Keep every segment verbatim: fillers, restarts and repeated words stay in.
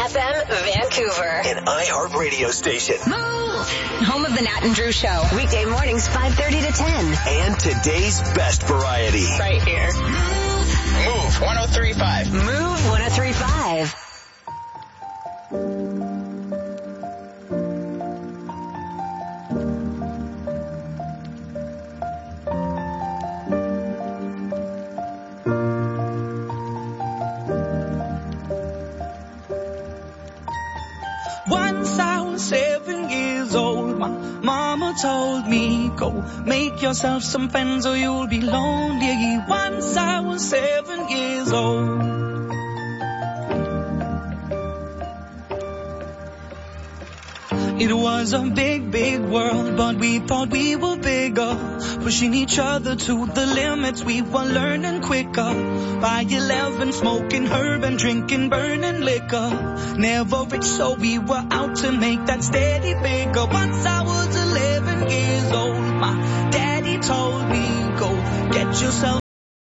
F M, Vancouver. An iHeart radio station. Move! Home of the Nat and Drew Show. Weekday mornings, five thirty to ten. And today's best variety. Right here. Move. Move one oh three point five. Move one oh three point five. Once I was seven years old, my mama told me, go make yourself some friends or you'll be lonely. Once I was seven years old. It was a big, big world, but we thought we were bigger. Pushing each other to the limits, we were learning quicker. By eleven, smoking herb and drinking burning liquor. Never rich, so we were out to make that steady bigger. Once I was eleven years old, my daddy told me, go get yourself.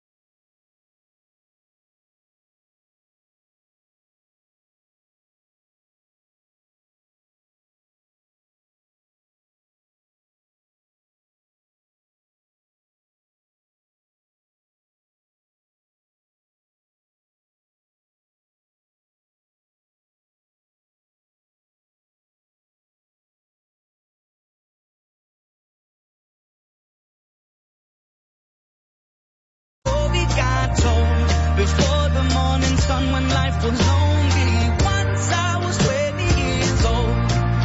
Before the morning sun when life was lonely. Once I was twenty years old.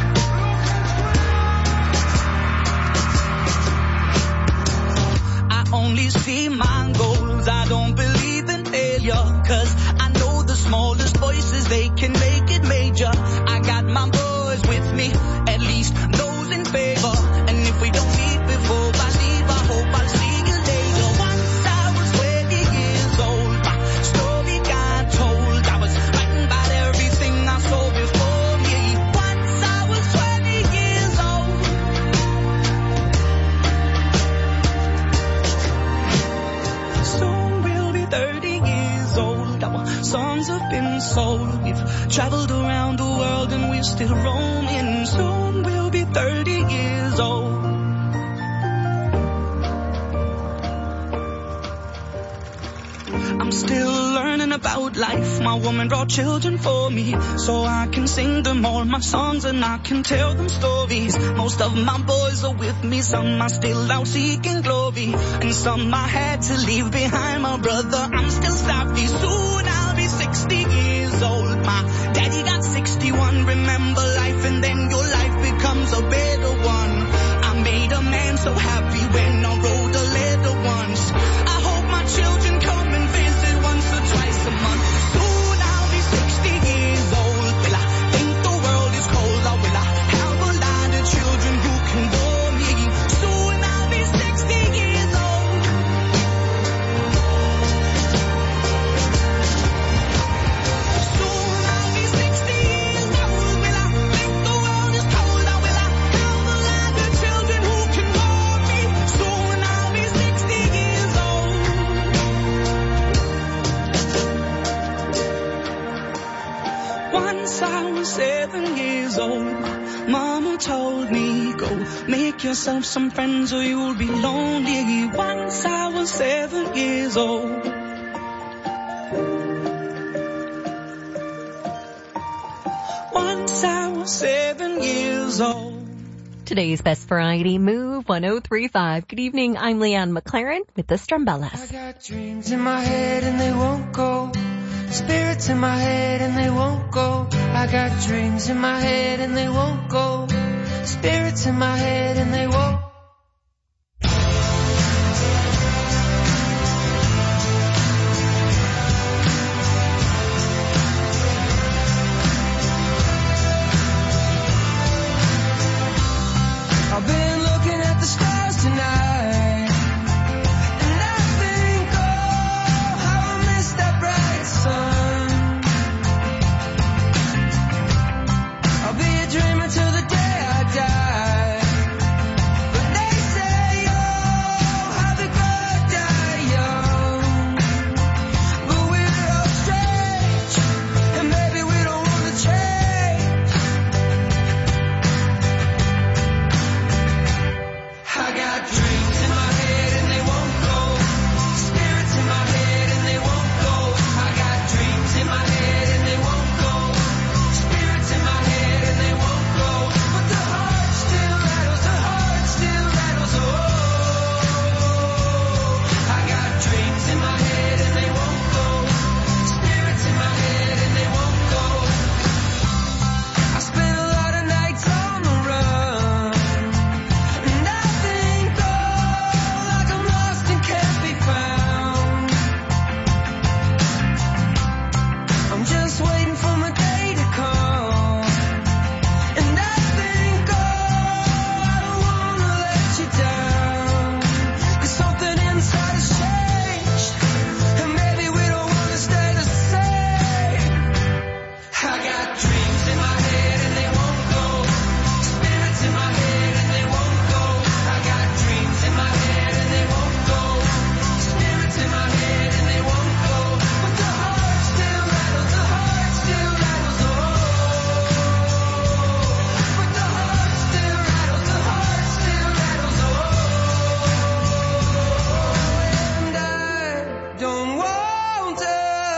I only see my goals, I don't believe in failure. Cause I know the smallest voices, they can make it major. I got my boys with me, at least those in favor. And if we don't meet before I leave, I hope I'll see you later. Once I was twenty years old. Songs have been sold. We've traveled around the world and we're still roaming. Soon we'll be thirty years old. I'm still learning about life. My woman brought children for me, so I can sing them all my songs and I can tell them stories. Most of my boys are with me, some are still out seeking glory, and some I had to leave behind. My brother, I'm still savvy. Soon I'll be sixty years old. My daddy got sixty-one. Remember life and then your life becomes a better one. I made a man so happy when I wrote a letter once. I hope my children come and visit once or twice a month. Soon I'll be sixty years old. Will I think the world is cold, or will I have a lot of children who can bore me? Soon I'll be sixty years old. Soon I'll be sixty years old. Will I think the world is cold, or will I have a lot of children who can bore me? Soon I'll be sixty years old. Once I was seven years old. Mama told me, go make yourself some friends or you'll be lonely. Once I was seven years old. Once I was seven years old. Today's best variety, Move one oh three point five. Good evening, I'm Leanne McLaren with the Strumbellas. I got dreams in my head and they won't go. Spirits in my head and they won't go. I got dreams in my head and they won't go. Spirits in my head and they won't. I've been looking at the stars tonight, and I think, oh, how I miss that bright sun. I'll be a dreamer till the day I die, but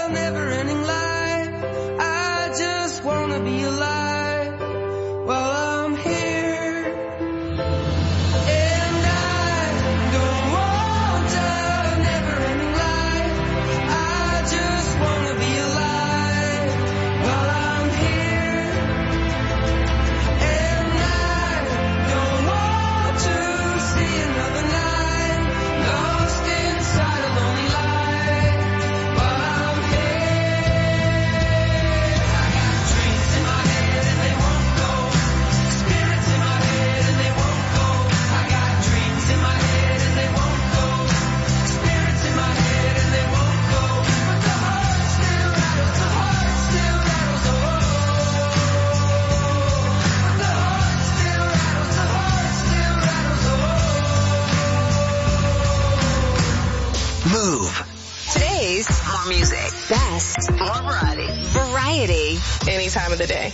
never-ending life. I just wanna be alive while I'm here. And I don't want a never-ending life. I just wanna be alive while I'm here. And I don't want to see another night lost inside a lonely light while I'm here. I got dreams in my head and they won't go. Spirits in my head and they won't go. I got dreams in my head and they won't go. Spirits in my head and they won't go. But the heart still rattles, the heart still rattles, oh. But the heart still rattles, the heart still rattles, oh. Move. Today's more music. Best. More variety. Variety. Any time of the day.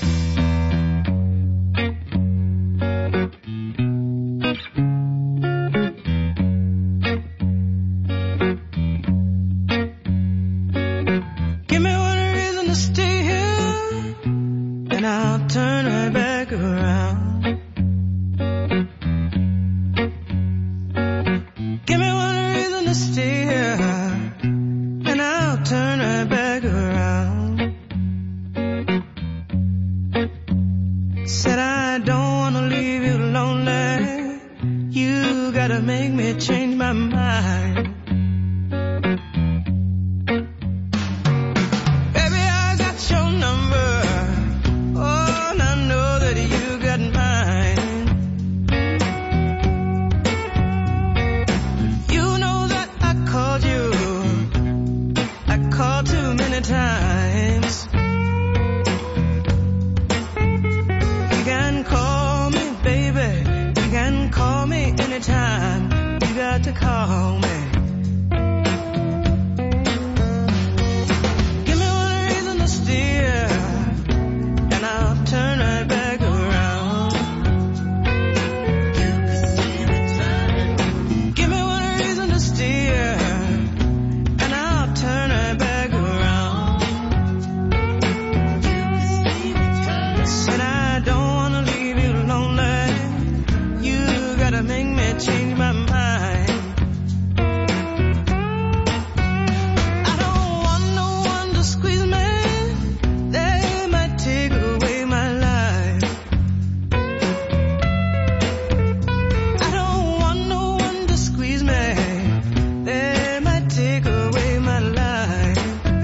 Give me one reason to stay here, and I'll turn right back around. Give me one reason to stay here, and I'll turn right back around. Said I don't wanna leave you lonely. You gotta make me change my mind. Baby, I got your number. Oh, and I know that you got mine. You know that I called you. I called too many times. You can call me, baby. You can call me anytime. You got to call me. Give me one reason to steer, and I'll turn right back around. Give me one reason to steer, and I'll turn right back around. Said I don't wanna leave you lonely. You gotta make me change my mind. I don't want no one to squeeze me. They might take away my life. I don't want no one to squeeze me. They might take away my life.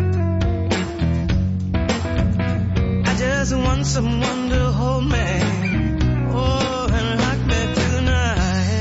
I just want someone to hold me. Oh, and rock me through the night.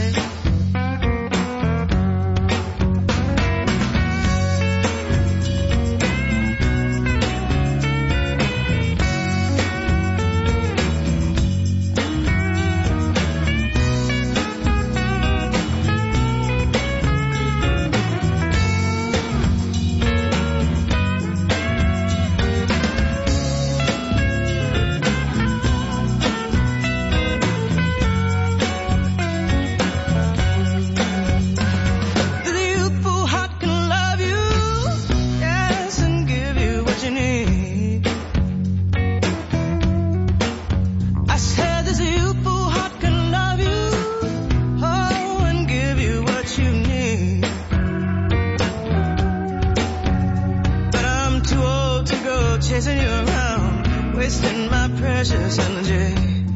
The youthful heart can love you, yes, and give you what you need. I said this youthful heart can love you, oh, and give you what you need. But I'm too old to go chasing you around, wasting my precious energy.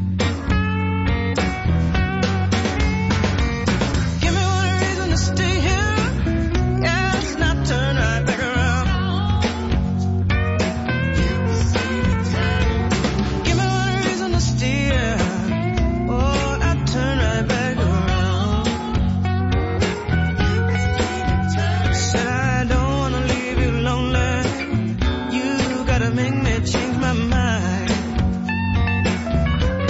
Give me one reason to stay here, yes, and I'll turn right back around. Give me one reason to stay here, oh, and I'll turn right back around. Said I don't wanna leave you lonely. You gotta make me change my mind.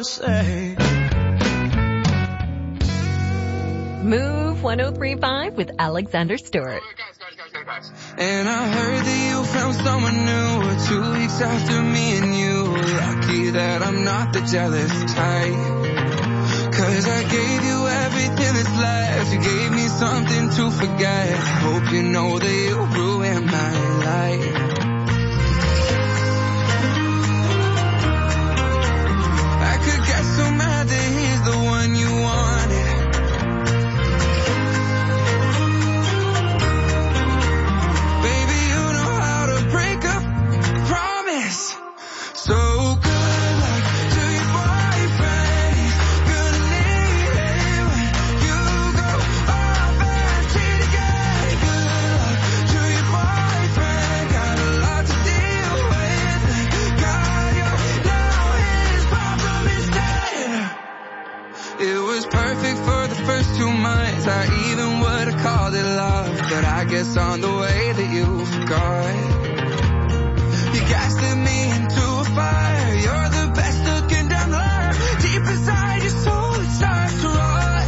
say. Move one oh three point five with Alexander Stewart. And I heard that you found someone new two weeks after me and you. Lucky that I'm not the jealous type. Cause I gave you everything that's left. You gave me something to forget. Hope you know that you ruined my life. I could get so mad that he's the one you wanted. Baby, you know how to break up. Promise. So good luck to your boyfriend. He's gonna need it when you go off and cheat again. Good luck to your boyfriend. Got a lot to deal with. Got you now his problem instead. It was perfect for the first two months. I even would have called it love, but I guess on the way that you forgot. You gaslit me into a fire. You're the best looking down there. Deep inside your soul it starts to rot.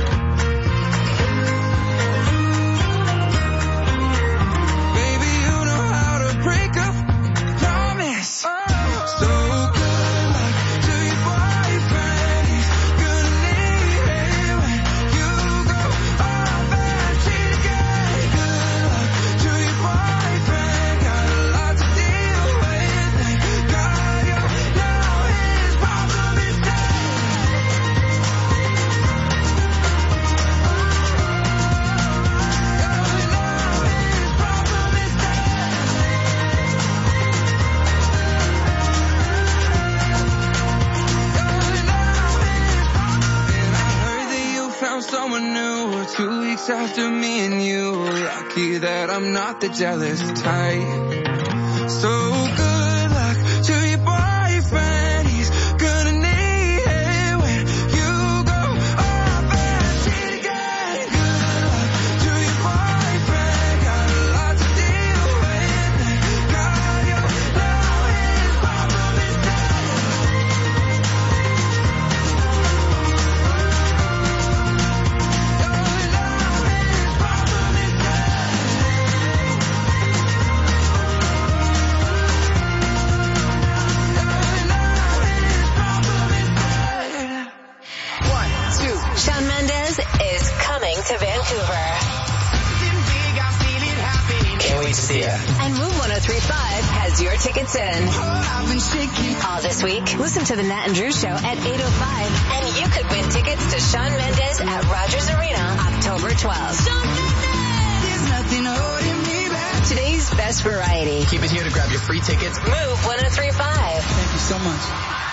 Baby, you know how to break up. Promise. So good luck to your boyfriend. He's gonna need it when you go off and cheat again. Good luck to your boyfriend. Got a lot to deal with. Got you now his problem instead. And I heard that you found someone new two weeks after me and you. Lucky that I'm not the jealous type. So good luck to your boyfriend. He's gonna need it when you go off and cheat again. Good luck to your boyfriend. Got a lot to deal with. Got you now his problem instead. Shawn Mendes is coming to Vancouver. Can't wait to see ya. And Move one oh three point five has your tickets in. All this week, listen to the Nat and Drew Show at eight oh five, and you could win tickets to Shawn Mendes at Rogers Arena October twelfth. Today's best variety. Keep it here to grab your free tickets. Move one oh three point five. Thank you so much.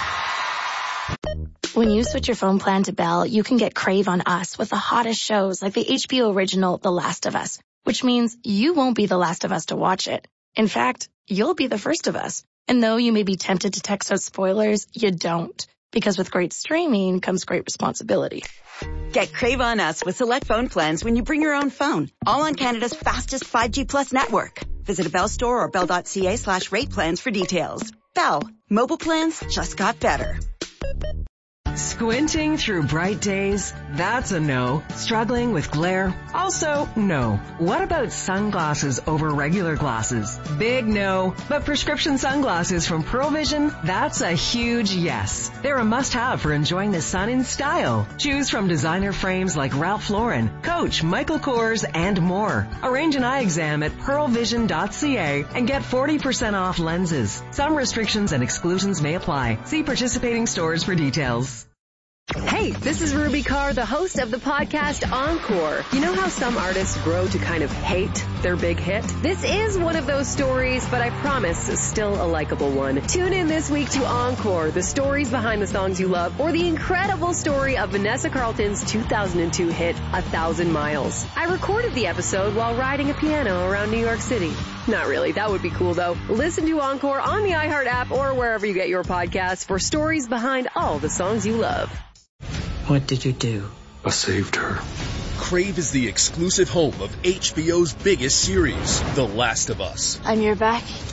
When you switch your phone plan to Bell, you can get Crave on Us with the hottest shows like the H B O original The Last of Us, which means you won't be the last of us to watch it. In fact, you'll be the first of us. And though you may be tempted to text us spoilers, you don't. Because with great streaming comes great responsibility. Get Crave on Us with select phone plans when you bring your own phone. All on Canada's fastest five G plus network. Visit a Bell store or bell.ca slash rate plans for details. Bell. Mobile plans just got better. Squinting through bright days? That's a no. Struggling with glare? Also, no. What about sunglasses over regular glasses? Big no. But prescription sunglasses from Pearl Vision? That's a huge yes. They're a must-have for enjoying the sun in style. Choose from designer frames like Ralph Lauren, Coach, Michael Kors, and more. Arrange an eye exam at pearl vision dot c a and get forty percent off lenses. Some restrictions and exclusions may apply. See participating stores for details. Hey, this is Ruby Carr, the host of the podcast Encore. You know how some artists grow to kind of hate their big hit? This is one of those stories, but I promise it's still a likable one. Tune in this week to Encore, the stories behind the songs you love, or the incredible story of Vanessa Carlton's two thousand two hit, A Thousand Miles. I recorded the episode while riding a piano around New York City. Not really. That would be cool, though. Listen to Encore on the iHeart app or wherever you get your podcasts for stories behind all the songs you love. What did you do? I saved her. Crave is the exclusive home of H B O's biggest series, The Last of Us. I'm your back,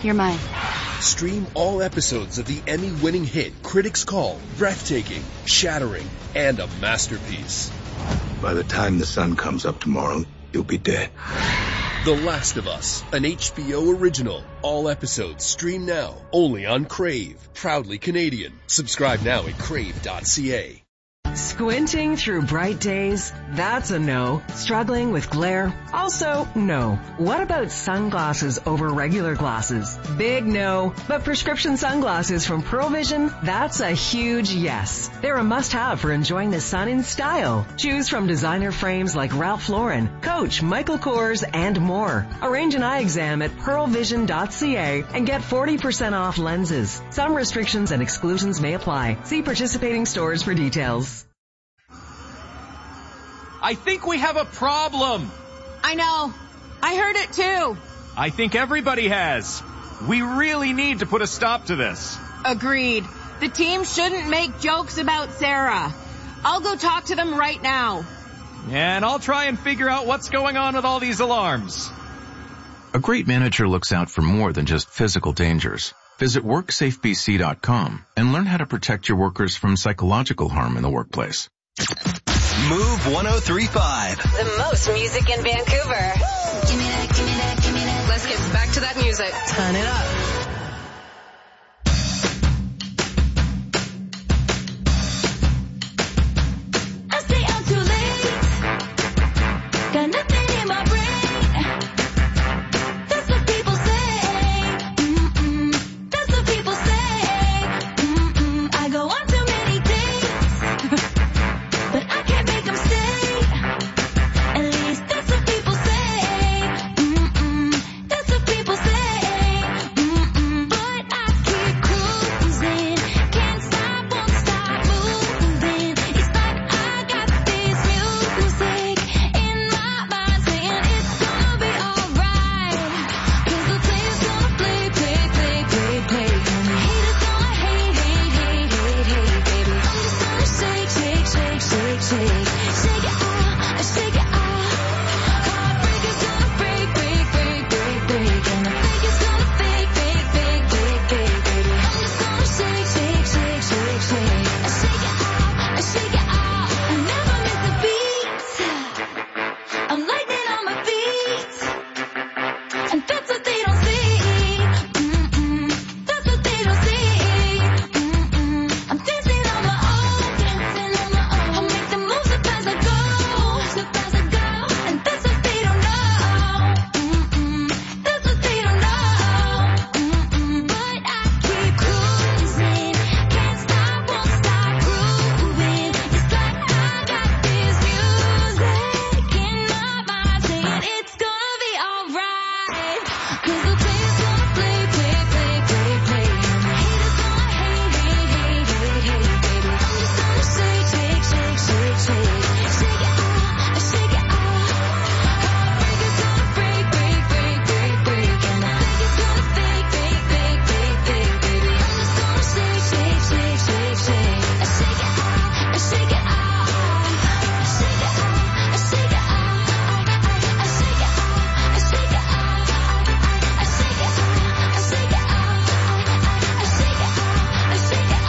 You're mine. Stream all episodes of the Emmy-winning hit Critics Call, breathtaking, shattering, and a masterpiece. By the time the sun comes up tomorrow, you'll be dead. The Last of Us, an H B O original. All episodes stream now, only on Crave. Proudly Canadian. Subscribe now at crave dot c a. Squinting through bright days? That's a no. Struggling with glare? Also, no. What about sunglasses over regular glasses? Big no. But prescription sunglasses from Pearl Vision? That's a huge yes. They're a must-have for enjoying the sun in style. Choose from designer frames like Ralph Lauren, Coach, Michael Kors, and more. Arrange an eye exam at pearl vision dot c a and get forty percent off lenses. Some restrictions and exclusions may apply. See participating stores for details. I think we have a problem. I know. I heard it too. I think everybody has. We really need to put a stop to this. Agreed. The team shouldn't make jokes about Sarah. I'll go talk to them right now. And I'll try and figure out what's going on with all these alarms. A great manager looks out for more than just physical dangers. Visit work safe b c dot com and learn how to protect your workers from psychological harm in the workplace. Move one oh three point five. The most music in Vancouver. Give me that, give me that, give me that. Let's get back to that music. Turn it up. I stay out too late. Got nothing in my brain. That's what people say. Mm-mm. That's what people say. Mm-mm. I go on too many dates. But I can't make them stay. At least that's what people say. Mm-mm. That's what people say. Mm-mm. But I keep cruising. Can't stop, won't stop moving. It's like I got this music in my mind saying it's gonna be alright. Cause the player's gonna play, play, play, play, play. And the haters gonna hate, hate, hate, hate, hate, baby. I'm just gonna shake, shake, shake, shake, shake. Shake it out, shake it out. Heartbreaker's gonna break, break, break, break, break. And the fake is gonna fake, fake, fake, fake, fake, baby. I'm just gonna shake, shake, shake, shake, shake. I shake it out, I shake it out. I never miss a beat. I'm lightning on my feet. And that's what they don't see. Mm-mm. That's what they don't see. Mm-mm. I'm dancing on my own, dancing on my own. I'll make the moves up as I go, up as I go. And that's what they don't know. Mm-mm. That's what they don't know. Mm-mm. But I keep cruising, can't stop, won't stop grooving. It's like I got this music in my mind saying it's gonna be alright. Cause the player's gonna play, play, play, play, play. And the haters gonna hate, hate, hate, hate, hate, baby. I'm just gonna shake, shake, shake, shake, shake. Shake it out, shake it out. Heartbreaker's gonna break, break, break, break, break. And the fake is gonna fake, fake, fake, fake, fake, baby. I'm just gonna shake, shake, shake, shake, shake. I shake it out, I shake it out. I shake it out, I shake it out. I shake it out, I shake it out. I shake it out, I shake it out. I shake it out, I shake it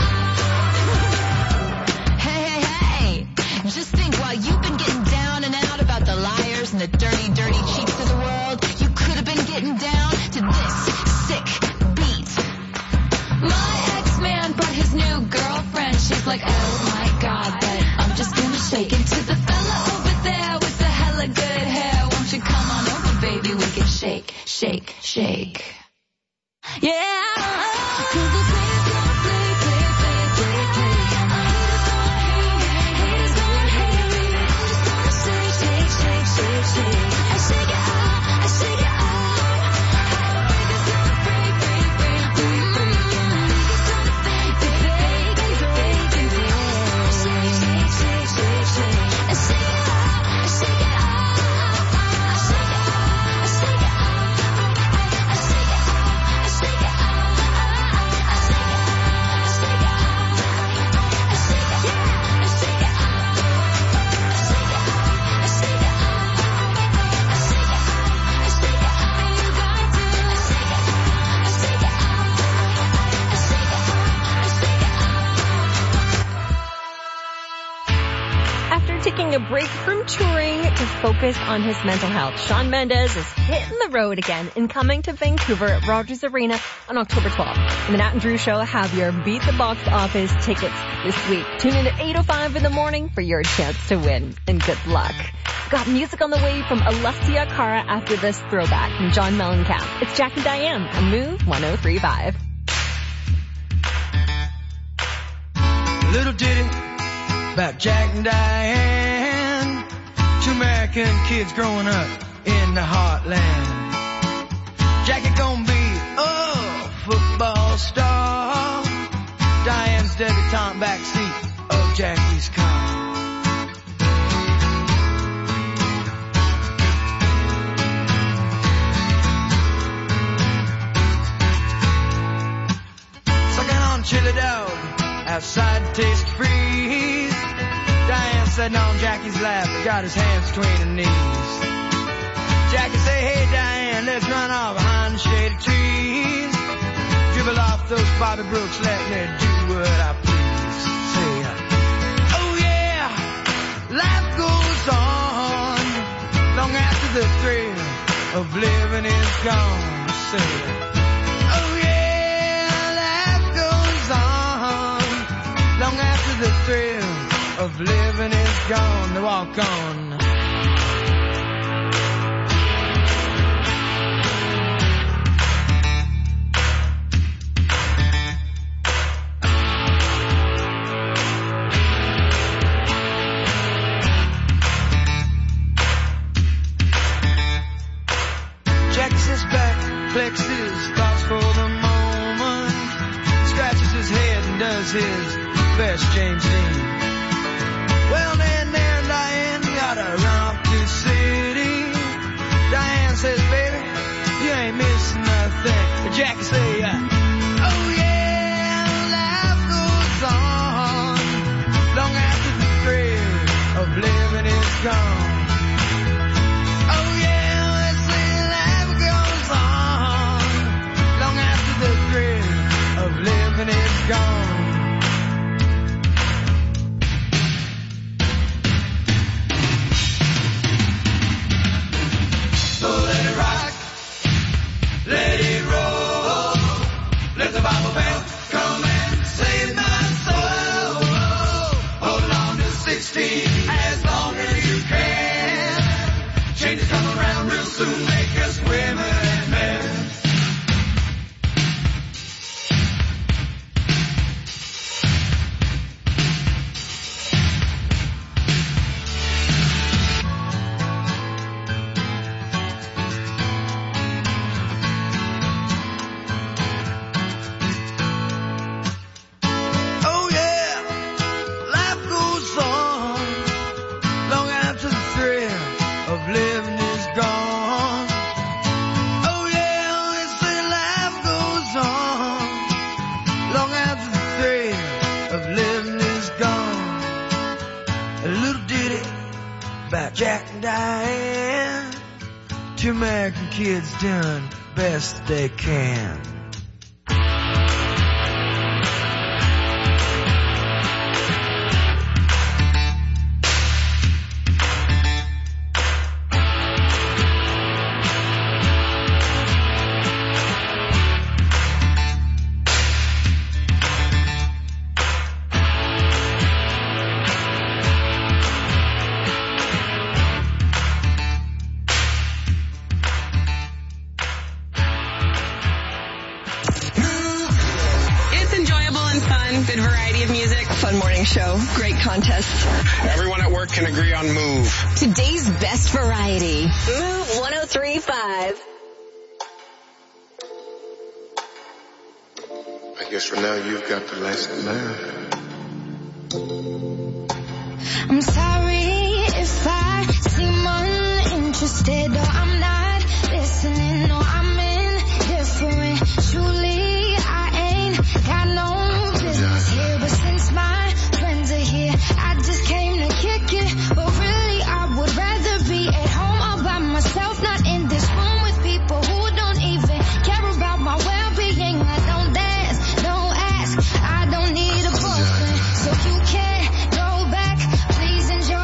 out. Hey, hey, hey. Just think, while you've been getting down and out about the liars and the dirty, dirty cheats of the world, you could have been getting down to this sick beat. My ex-man brought his new girlfriend. She's like, oh my god, but I'm just gonna shake it to the fella over there with the hella good hair. Won't you come on over, baby? We can shake, shake, shake. Yeah. Cause the player's gonna play, play, play, play, play. And the haters gonna hate, haters gonna hate, baby. I'm just gonna shake, shake, shake, shake, shake. I shake it out, I shake it out. Heartbreaker's gonna break, break, break, break, break. And the fake is gonna fake, fake, fake, fake, fake, baby. I shake, shake, shake, shake, shake. I shake it out, I shake it out. I shake it out, I shake it out. I shake it out, I shake it out. After taking a break from touring to focus on his mental health, Shawn Mendes is hitting the road again and coming to Vancouver at Rogers Arena on October twelfth. And the Nat and Drew Show have your Beat the Box Office tickets this week. Tune in at eight oh five in the morning for your chance to win. And good luck. Got music on the way from Alessia Cara after this throwback from John Mellencamp. It's Jack and Diane on Move one oh three point five. Little ditty about Jack and Diane, two American kids growing up in the heartland. Jackie gonna be a football star, Diane's debutante backseat of Jackie's car. Sucking on chili dog outside taste freeze. Diane sitting on Jackie's lap, got his hands between her knees. Jackie say, hey Diane, let's run off behind the shady trees. Dribble off those Bobby Brooks, let me do what I please. Say, oh yeah, life goes on long after the thrill of living is gone. Say, long after the thrill of living is gone, to walk on. Checks his back, flexes thoughts for the moment, scratches his head and does his best James Dean. Well, then there, Diane, gotta run off to the city. Diane says, baby, you ain't missing nothing. But Jackie say, uh, oh yeah, life goes on long after the thrill of living is gone. Oh yeah, let's say life goes on long after the thrill of living is gone. Let it roll. Let the Bible bell come and save my soul. Hold on to sixteen as long as you can. Changes come around real soon, make us women and men. Jack and Diane, two American kids doing best they can. Show. Great contests. Everyone at work can agree on Move. Today's best variety. Move one oh three point five. I guess for now you've got the last laugh. I'm sorry if I seem uninterested or I'm not listening or I'm indifferent. Truly, I ain't got no business here, but since my friends are here, I just came to kick it. But really, I would rather be at home all by myself, not in this room with people who don't even care about my well-being. I don't dance, don't ask, I don't need a boyfriend, so you can't go back. Please enjoy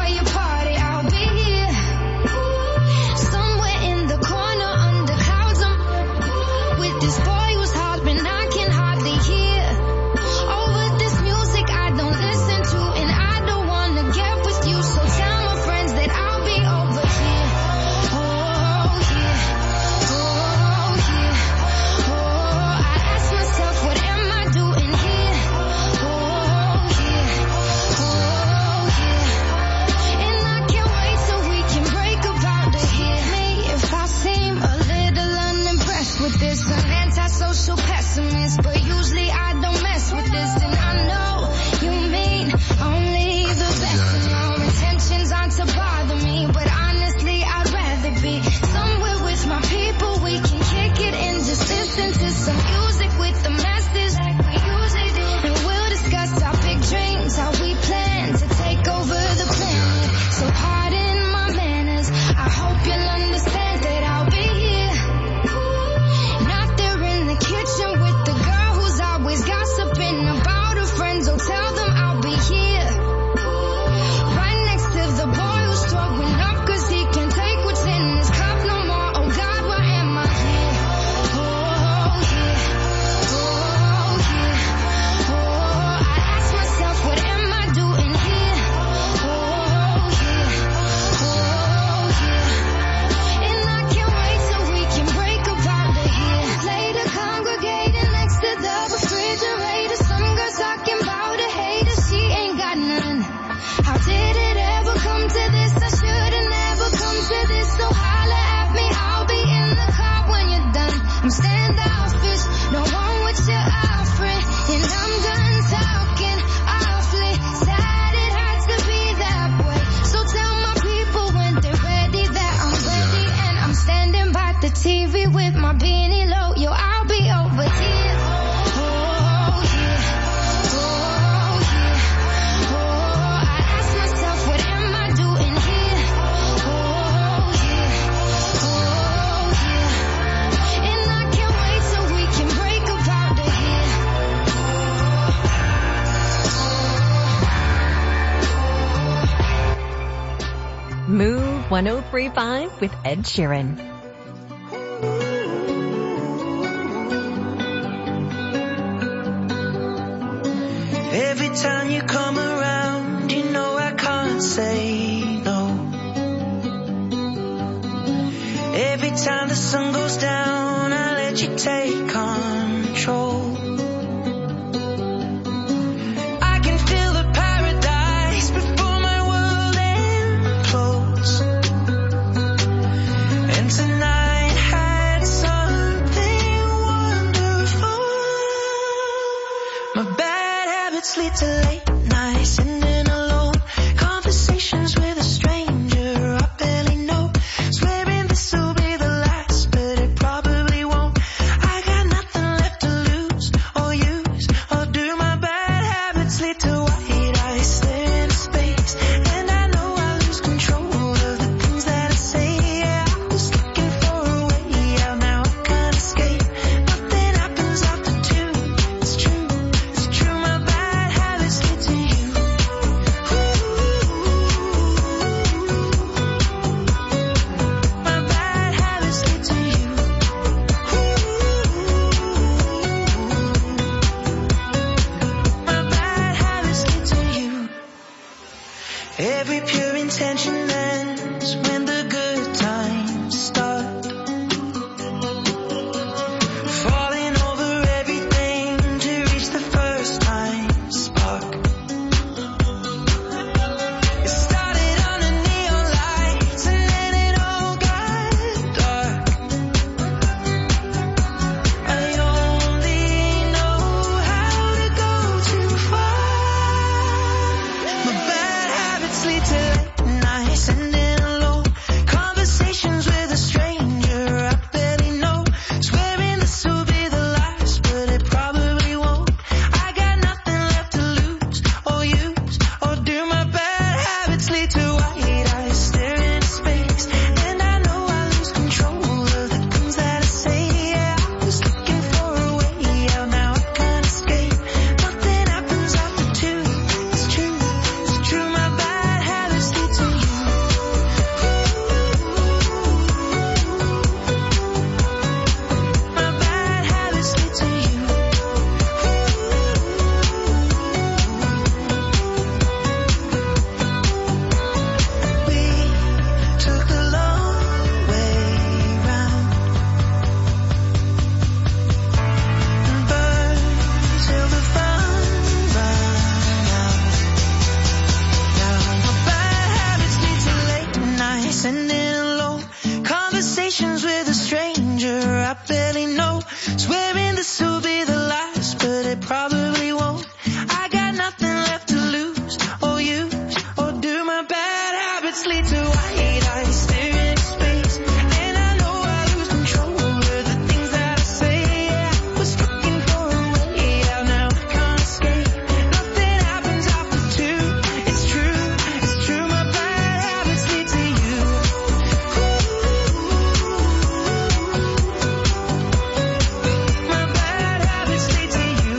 Move one oh three point five with Ed Sheeran. Every time you come around, you know I can't say no. Every time the sun goes down, I let you take control. I can feel the paradise before my world implodes. And tonight had something wonderful. My bad habits lead to late nights, ending alone. Conversations with a stranger I barely know. Swearing this will be the last, but it probably won't. I got nothing left to lose or use or do. My bad habits lead to white eyes staring into space, and I know I lose control of the things that I say. Yeah, I was looking for a way out, now I can't escape. Nothing happens after two. It's true, it's true. My bad habits lead to you. My bad habits lead to you. My bad habits lead to you. Every pure intention ends when the good times start. Falling over everything to reach the first time spark. It started under neon lights and then it all got dark. I only know how to go too far. My bad habits lead to late nights, ending alone. Conversations with a stranger I barely know. Swearing this will be the last, but it probably won't. I got nothing left to lose or use or do. My bad habits lead to white eyes staring into space, and I know I lose control of the things that I say. Yeah, I was looking for a way out, now I can't escape. Nothing happens after two. It's true, it's true. My bad habits lead to you. My bad habits lead to you. We took the long way round and burned till the fun ran out. Now my bad habits lead to late nights, ending alone. Conversations with a stranger I barely know. Swearing this will be the last, but it probably won't. I got nothing left to lose or use or do. My bad habits lead to white eyes staring into space, and I know I lose control of the things that I say. Yeah, I was looking for a way out, now I can't escape. Nothing happens after two. It's true, it's true. My bad habits lead to you. My bad habits lead to you.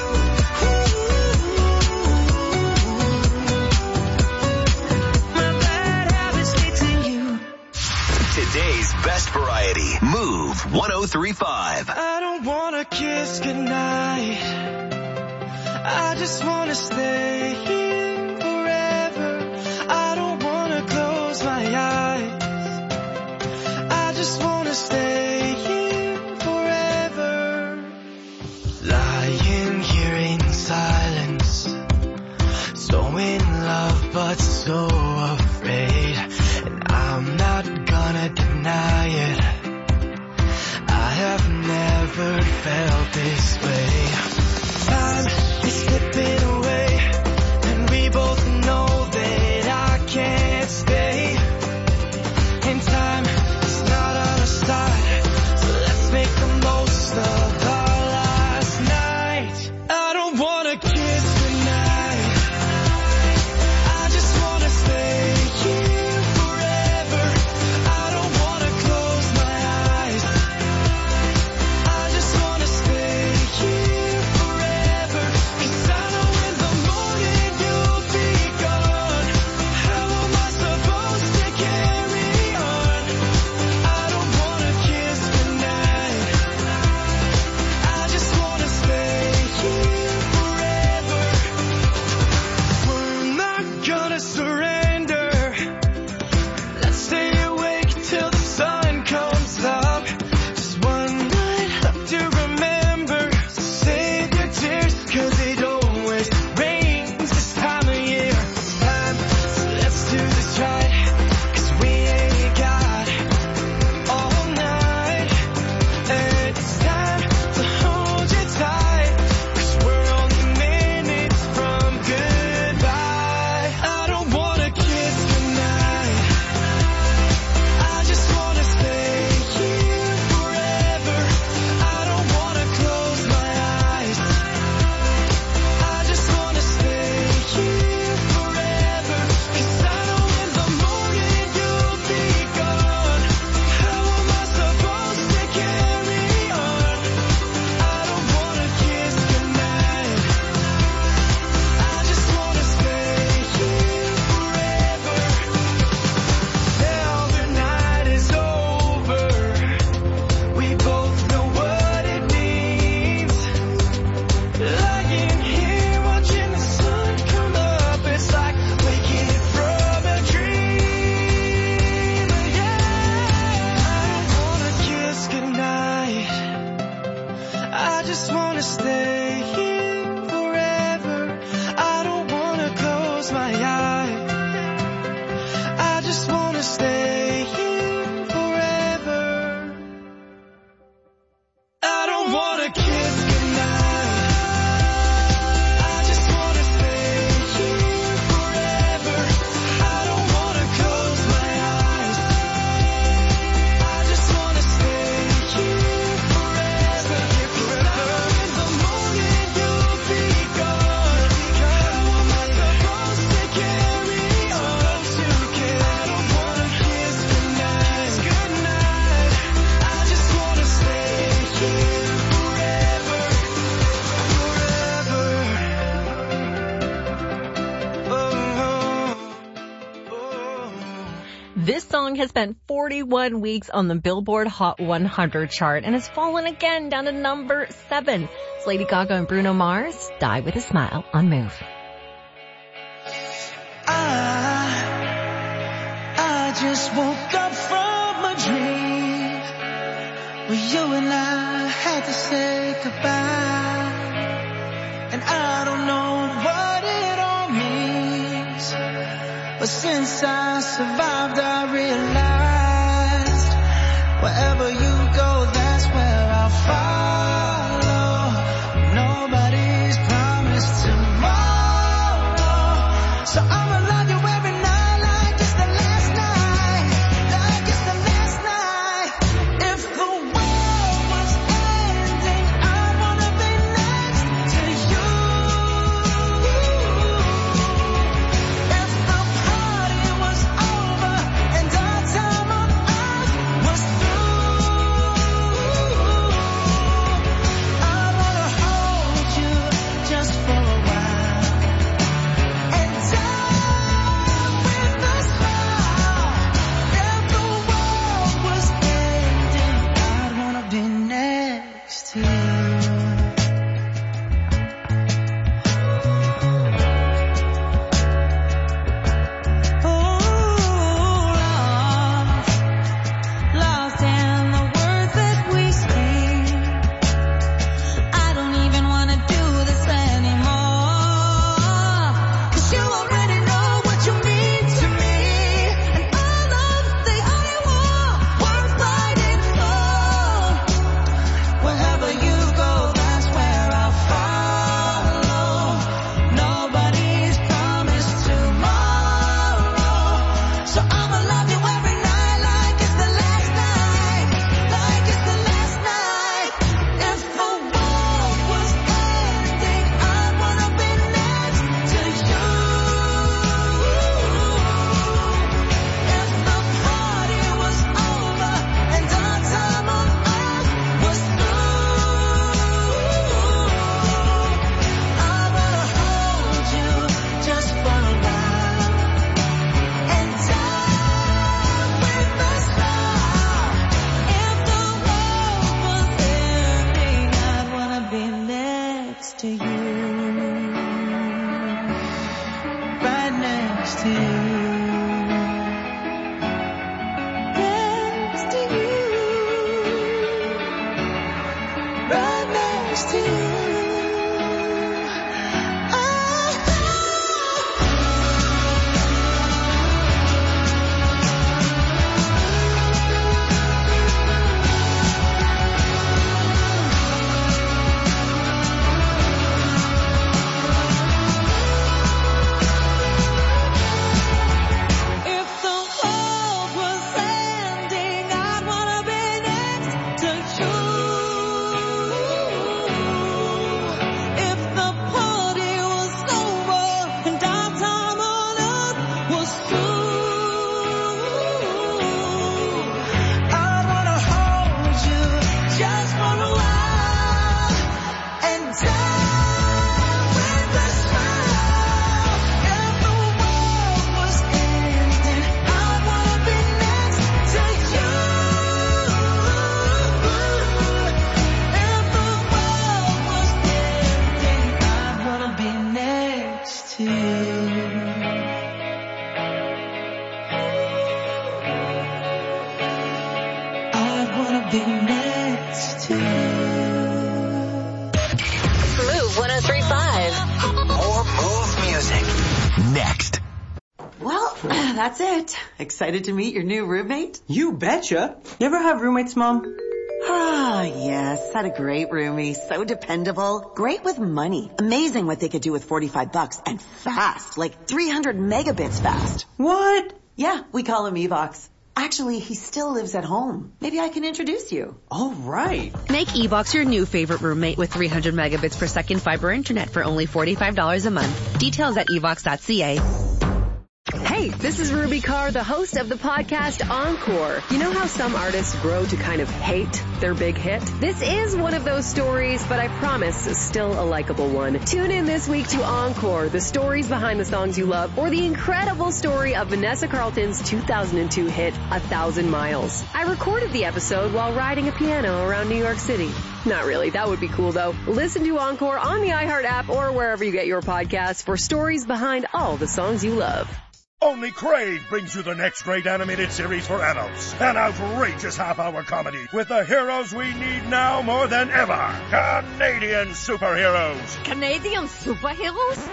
My bad habits lead to you. Today's best variety. Move one oh three point five. I don't wanna kiss goodnight. I just wanna stay here forever. I don't wanna close my eyes. I just wanna stay here forever. Lying here in silence, so in love but so afraid, and I'm not gonna deny it. I have never felt this way. Time is slipping away, and we both know that I can't stay. And time is not on our side, so let's make the most of our last night. I don't wanna kiss goodnight. I just wanna stay goodbye. I just wanna stay here forever. I don't wanna kiss goodnight. I just wanna stay here forever. I don't wanna close my eyes. I just wanna stay here forever. In the morning you'll be gone. How am I supposed to carry on? I don't wanna kiss goodnight. Goodnight. I just wanna stay here forever. Forever. This song has spent forty-one weeks on the Billboard Hot one hundred chart and has fallen again down to number seven. It's Lady Gaga and Bruno Mars, Die With a Smile on Move. I, I just woke up from a dream where you and I had to say goodbye. And I don't know what it all means, but since I survived I realized wherever you go, that's where I'll follow. Nobody's promised tomorrow, so I'ma love you every night like it's the last night, like it's the last night. If the world was ending, I wanna be next to you. If the party was over and our time on earth was through, I wanna hold you just for a while and die with a smile. If the world was ending, I'd wanna be next to you. Lost in the words that we speak. I don't even wanna do this anymore, 'cause you already know what you mean to me, and all of the only war we're fighting for. Wherever you go, that's where I'll follow. Nobody's promised tomorrow, so I'ma love you every night like it's the last night, like it's the last night. If the world was ending, I wanna be next to you. If the party was over and our time on earth was through, I wanna hold you just for a while and die with a smile. If the world was ending, I'd wanna be next to you, right next to you, next to you, right next to you. If the world was ending, I'd wanna be next to you. If the party was over and our time on earth was through, I wanna hold you just for a while and die with a smile. If the world was ending, I'd wanna be next to you. If the world was ending, I'd wanna be next to you. I'd wanna be next to you. Move one oh three point five. More Move music. Next. that's it. Excited to meet your new roommate? You betcha. You ever have roommates, Mom? Ah, yes. Had a great roomie. So dependable. Great with money. Amazing what they could do with forty-five bucks. And fast. Like three hundred megabits fast. What? Yeah, we call him Evox. Actually, he still lives at home. Maybe I can introduce you. All right. Make Evox your new favorite roommate with three hundred megabits per second fiber internet for only forty-five dollars a month. Details at evox dot c a. Hey, this is Ruby Carr, the host of the podcast Encore. You know how some artists grow to kind of hate their big hit? This is one of those stories, but I promise still a likable one. Tune in this week to Encore, the stories behind the songs you love, or the incredible story of Vanessa Carlton's two thousand two hit, A Thousand Miles. I recorded the episode while riding a piano around New York City. Not really. That would be cool, though. Listen to Encore on the iHeart app or wherever you get your podcasts for stories behind all the songs you love. Only Crave brings you the next great animated series for adults. An outrageous half-hour comedy with the heroes we need now more than ever. Canadian superheroes. Canadian superheroes?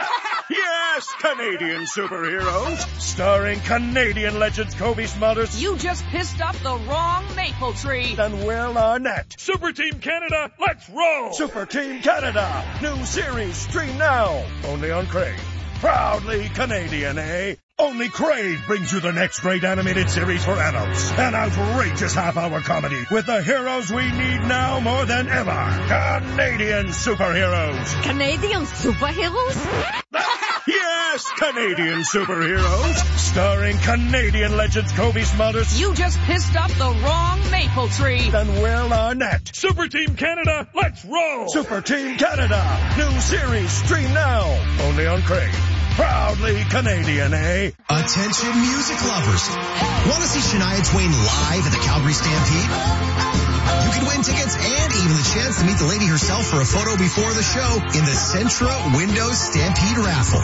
Yes, Canadian superheroes. Starring Canadian legends Kobe Smulders. You just pissed off the wrong maple tree. And Will Arnett. Super Team Canada, let's roll. Super Team Canada. New series, stream now. Only on Crave. Proudly Canadian, eh? Only Crave brings you the next great animated series for adults. An outrageous half-hour comedy with the heroes we need now more than ever. Canadian superheroes. Canadian superheroes? Yes, Canadian superheroes. Starring Canadian legends Kobe Smulders. You just pissed off the wrong maple tree. And Will Arnett. Super Team Canada, let's roll. Super Team Canada. New series, stream now. Only on Crave. Proudly Canadian, eh? Attention music lovers. Want to see Shania Twain live at the Calgary Stampede? You can win tickets and even the chance to meet the lady herself for a photo before the show in the Centra Windows Stampede Raffle.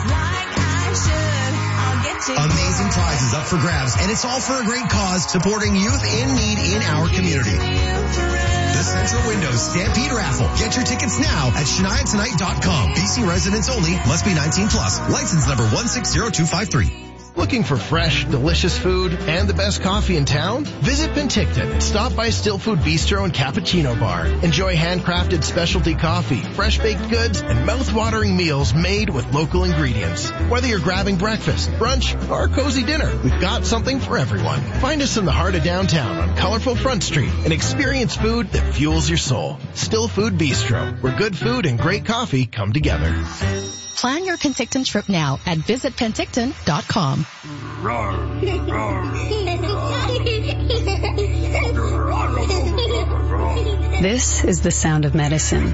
Amazing prizes up for grabs, and it's all for a great cause, supporting youth in need in our community. The Central Windows Stampede Raffle. Get your tickets now at shania tonight dot com. B C residents only. Must be nineteen plus. License number one six zero two five three. Looking for fresh, delicious food and the best coffee in town? Visit Penticton. Stop by Still Food Bistro and Cappuccino Bar. Enjoy handcrafted specialty coffee, fresh baked goods, and mouth-watering meals made with local ingredients. Whether you're grabbing breakfast, brunch, or a cozy dinner, we've got something for everyone. Find us in the heart of downtown on colorful Front Street and experience food that fuels your soul. Still Food Bistro, where good food and great coffee come together. Plan your Penticton trip now at visit penticton dot com. This is the sound of medicine.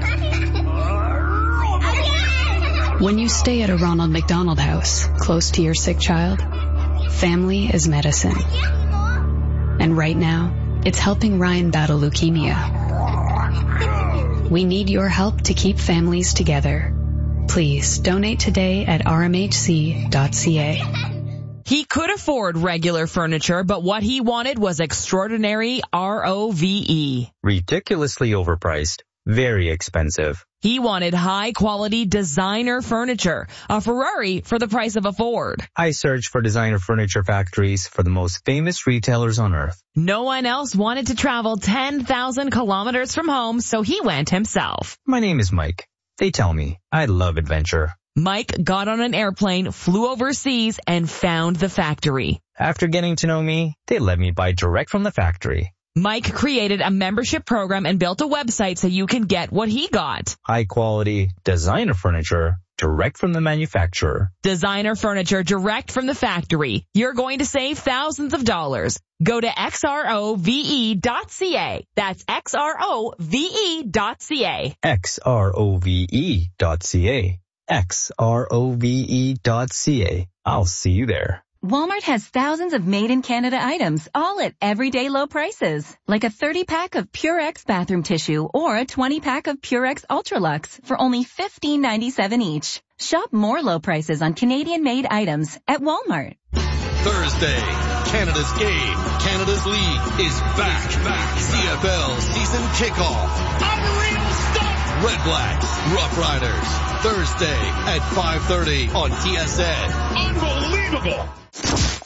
When you stay at a Ronald McDonald House, close to your sick child, family is medicine. And right now, it's helping Ryan battle leukemia. We need your help to keep families together. Please donate today at r m h c dot c a. He could afford regular furniture, but what he wanted was extraordinary R O V E. Ridiculously overpriced. Very expensive. He wanted high-quality designer furniture, a Ferrari for the price of a Ford. I searched for designer furniture factories for the most famous retailers on earth. No one else wanted to travel ten thousand kilometers from home, so he went himself. My name is Mike. They tell me I love adventure. Mike got on an airplane, flew overseas, and found the factory. After getting to know me, they let me buy direct from the factory. Mike created a membership program and built a website so you can get what he got. High quality designer furniture direct from the manufacturer. Designer furniture direct from the factory. You're going to save thousands of dollars. Go to x r o v e dot c a. That's x r o v e dot c a. x r o v e dot c a. x r o v e dot c a. I'll see you there. Walmart has thousands of made-in-Canada items, all at everyday low prices. Like a thirty-pack of Purex bathroom tissue or a twenty-pack of Purex Ultralux for only fifteen ninety-seven each. Shop more low prices on Canadian-made items at Walmart. Thursday, Canada's game, Canada's League is back. back. C F L season kickoff. Unreal stuff! Red Blacks, Rough Riders. Thursday at five thirty on T S N. Unbelievable!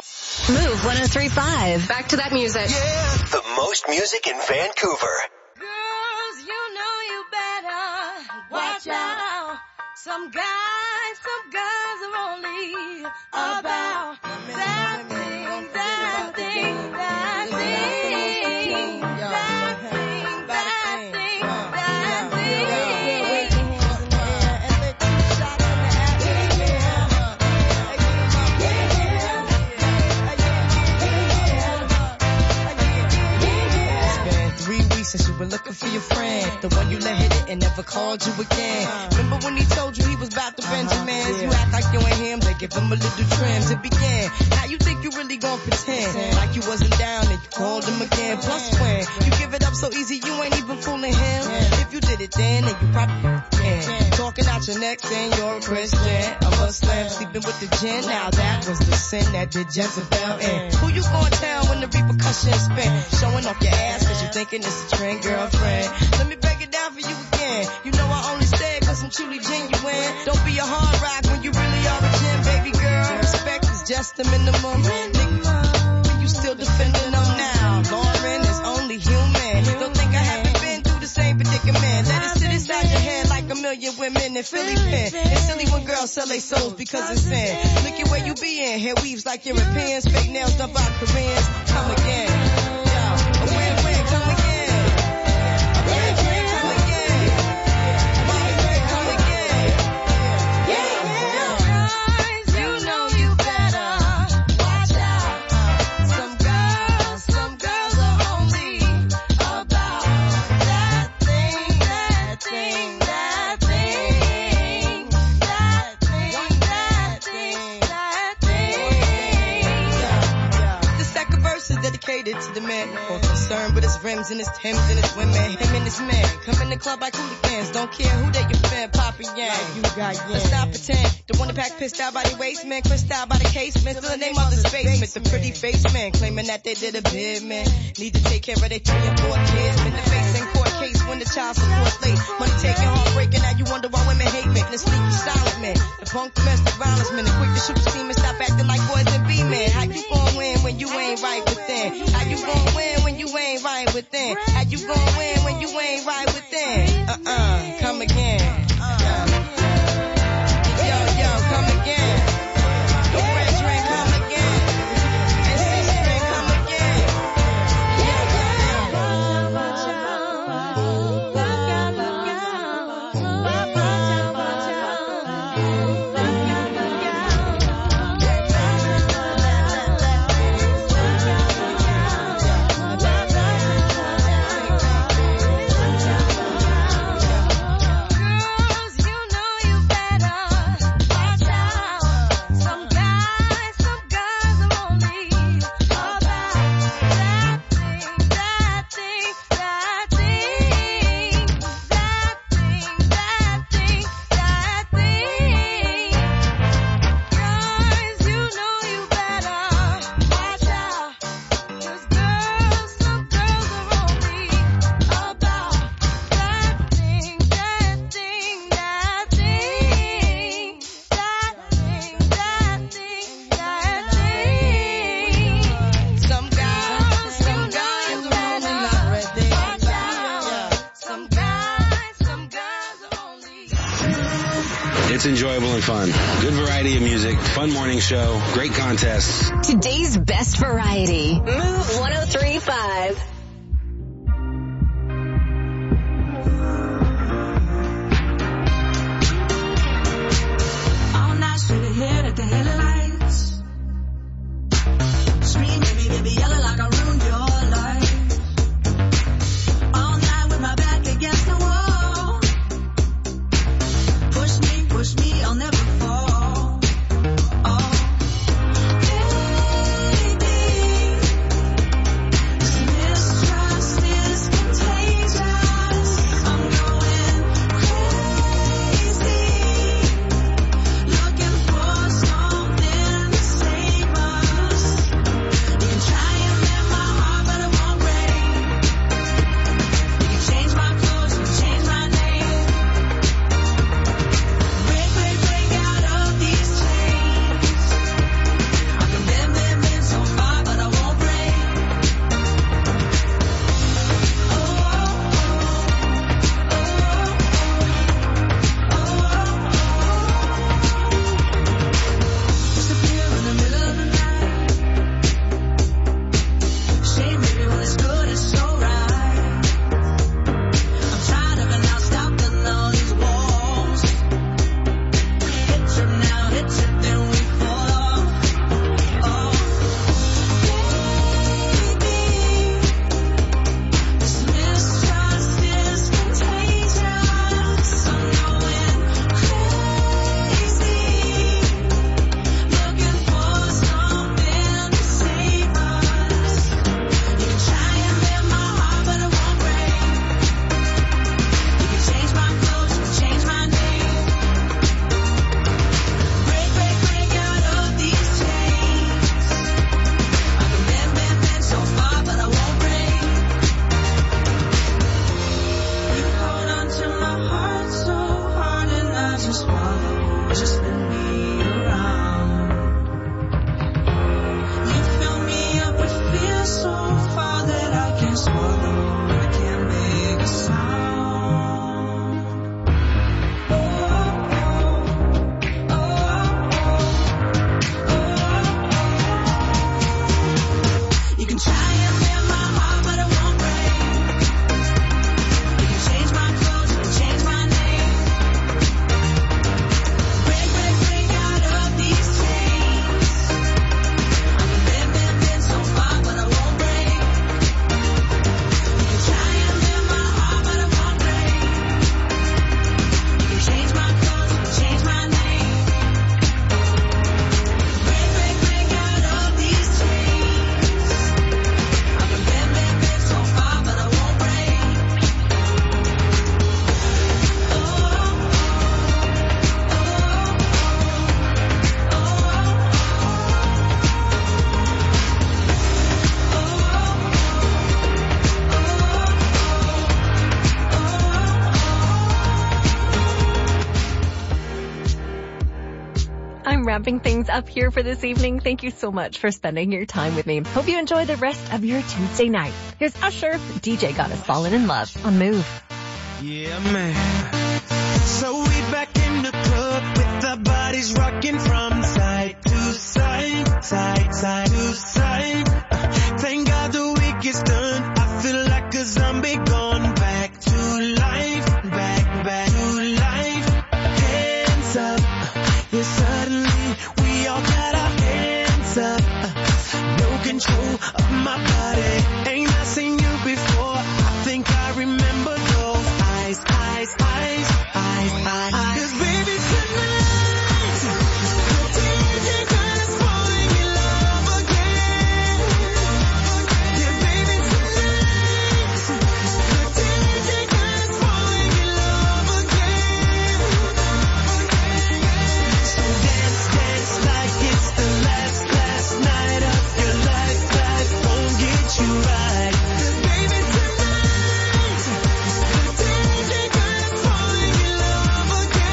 Move one oh three point five. Back to that music. The most music in Vancouver. Girls, you know you better watch out. Some guys, some guys are only about that thing, that thing, that thing, that thing, that thing, that Since you were looking for your friend, the one you let hit it and never called you again. Remember when he told you he was about to Benjamins? You act like you ain't him, they give him a little trim to begin. Now you think you really gon' pretend like you wasn't down and you called him again. Plus when you give it up so easy, you ain't even fooling him. If you did it then, then you probably can. Talking out your neck saying you're a Christian, a Muslim, sleeping with the gin. Now that was the sin that did Jezebel in. Who you gonna tell when the repercussions spin? Showing off your ass cause you thinking it's a trend, girlfriend. Let me break it down for you again. You know I only stay cause I'm truly genuine. Don't be a hard rock when you really are a gem, baby girl. Respect is just the minimum. Nigga, you still defending them now. Lauren is only human. Don't think I haven't been through the same predicament. Let it sit inside your head like a million women in Philly pen. It's silly when girls sell their souls because it's sin. Look at where you be in. Hair weaves like Europeans. Fake nails done by Koreans. Come again. Yo, a win-win. Come again. Dedicated to the man, more concerned with his rims and his Timbs and his women. Him and his man come in the club like hooligans. Don't care who they can fan, poppin' yang. Like you got yang. Let's not pretend. The one that pack pissed out by the waist, man. Crissed out by the casement. Still the name of the basement. The pretty face man claiming that they did a bid, man. Need to take care of their three and four kids. Been the face in court case when the child support late. Money taking, heartbreaking. Now you wonder why women hate men. The sneaky silent man. The punk domestic violence man. The quick to shoot the steam and stop acting like boys and be men. How you gon' win when you ain't right within? How you gon' win when you ain't right within? How you gon' win when you ain't right within? Uh-uh, come again. Yo, yo, come again. The red train, come again. And six string, come again. It's enjoyable and fun. Good variety of music, fun morning show, great contests. Today's best variety. Move one oh three point five. All night, sitting here at the headlights. Scream, baby, baby, yelling like I ruined your life. All night with my back against the wall. Push me, push me, I'll never fall. Oh, baby, dismiss Wrapping things up here for this evening. Thank you so much for spending your time with me. Hope you enjoy the rest of your Tuesday night. Here's Usher. D J got us falling in love on Move. Yeah, man. So we back in the club with our bodies rocking from side to side, side, side to side. Uh, thank God the week is done. I feel like a zombie gone back to life, back, back to life. Hands up. Yeah, suddenly we all got our hands up. Uh, no control of my body. Ain't I seen you before? I think I remember those eyes, eyes, eyes, eyes, eyes. eyes. 'Cause baby tonight, the D J got us falling in love again. Yeah, baby tonight, the D J got us falling in love again. So dance, dance like it's the last, last night of your life. Life won't get you right. 'Cause baby tonight, the D J got us falling in love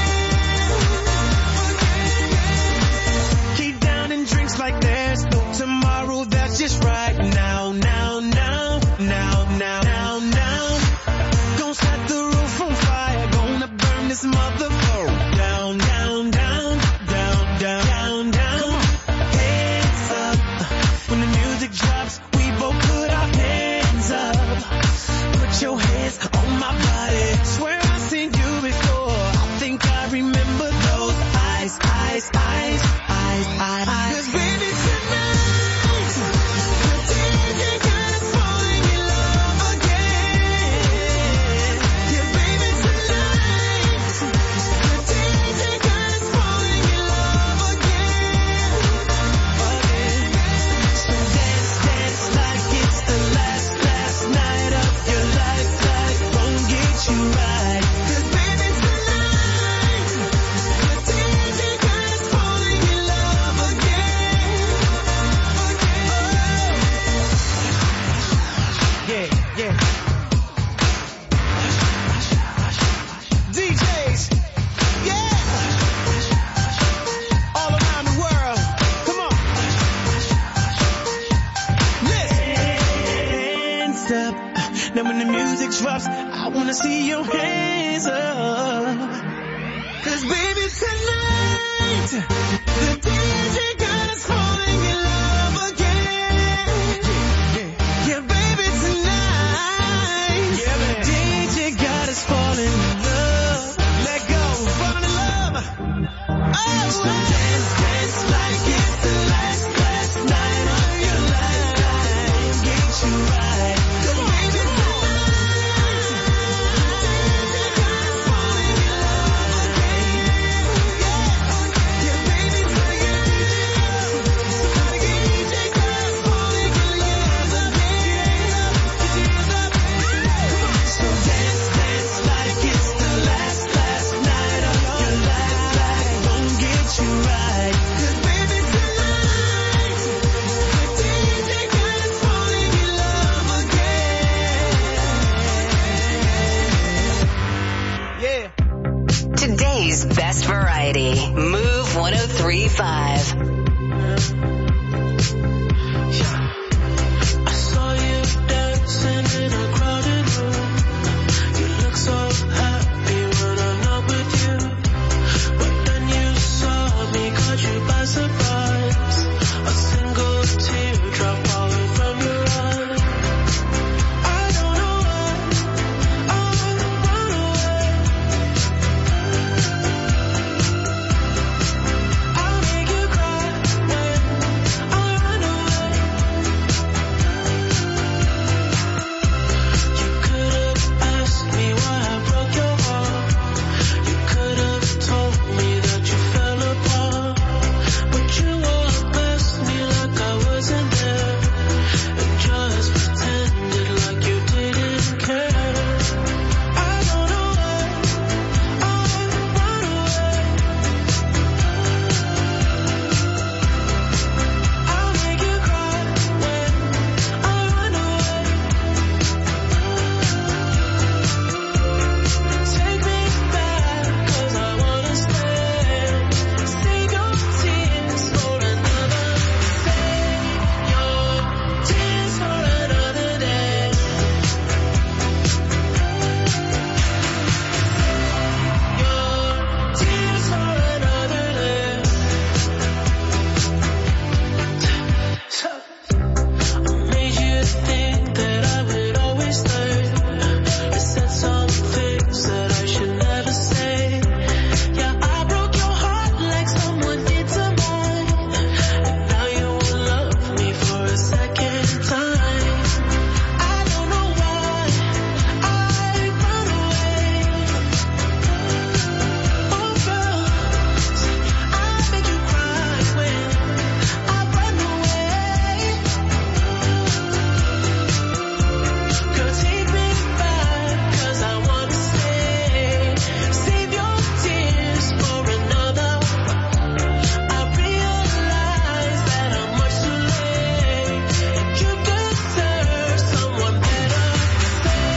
again. Keep down and drinks like there's no tomorrow. That's just right now, now, now, now, now, now, now. Gonna set the roof on fire. Gonna burn this motherfucker down, down, down, down, down, down, down. Hands up. When the music drops, we both put our hands up. Put your hands on my body. Swear I've seen you before. I think I remember those eyes, eyes, eyes, eyes, eyes. 'Cause baby tonight, the D J got us falling in love again. Yeah, baby tonight, the D J got us falling in love again. Again. So dance, dance like it's the last, last night of your life. Life won't get you right. 'Cause baby tonight, the D J got us falling in love again. Yeah, yeah. D Js, yeah. All around the world. Come on. Listen. Hands up. Now when the music drops, I wanna see your hands up. 'Cause baby tonight, the D J got us falling in love again. Yeah, yeah, baby tonight, yeah, man. D J got us falling in love. Let go, falling in love. Oh, so dance, dance like it's the last, last night of your life. Life get you right. 'Cause baby tonight, the D J got us falling in love again. Yeah, yeah, baby tonight, the D J got us falling in love again. So dance, dance like it's the last, last night of your life. Life won't get you right. 'Cause baby tonight, the D J got us falling in love again. Yeah. Today's best variety. Move one oh three point five.